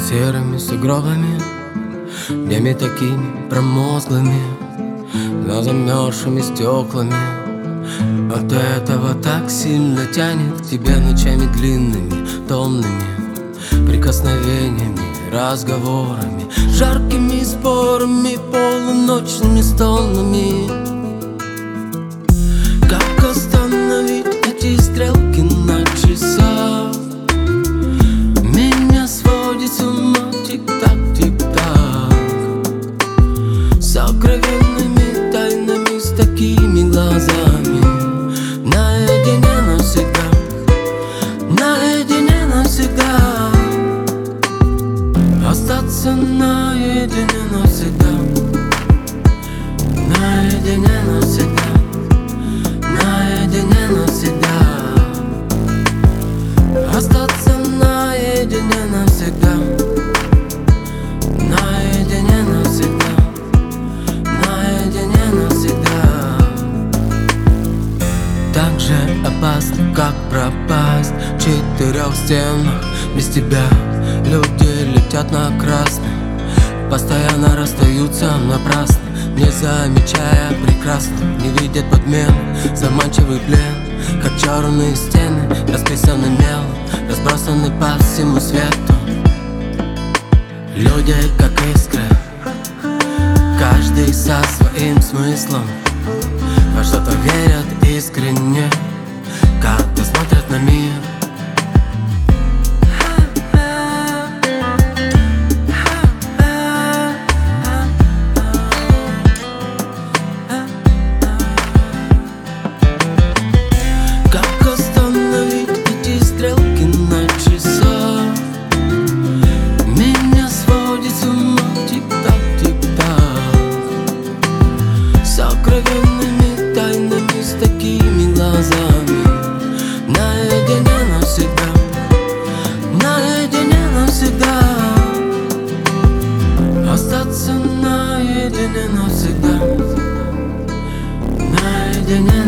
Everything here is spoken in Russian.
серыми сугробами, днями такими промозглыми, за замерзшими стеклами. От этого так сильно тянет к тебе ночами длинными, томными прикосновениями, разговорами, жаркими спорами, полуночными стонами. Как остановить эти стрелки на часах? Меня сводит с ума тик-так, тик-так. Сокровенными тайнами, с такими глазами. Наедине навсегда, наедине навсегда. Остаться наедине навсегда, наедине навсегда, наедине навсегда. Остаться наедине навсегда, наедине навсегда, наедине навсегда. Так же опасно, как пропасть в 4 стенах. Без тебя люди летят на красный, постоянно расстаются напрасно, не замечая прекрасно, не видят подмен, заманчивый плен, как черные стены, расписаны мелом, разбросаны по всему свету. Люди как искры, каждый со своим смыслом, во что-то верят искренне, как-то смотрят на мир. Сокровенными тайнами, с такими глазами. Наедине навсегда, наедине навсегда. Остаться наедине навсегда, наедине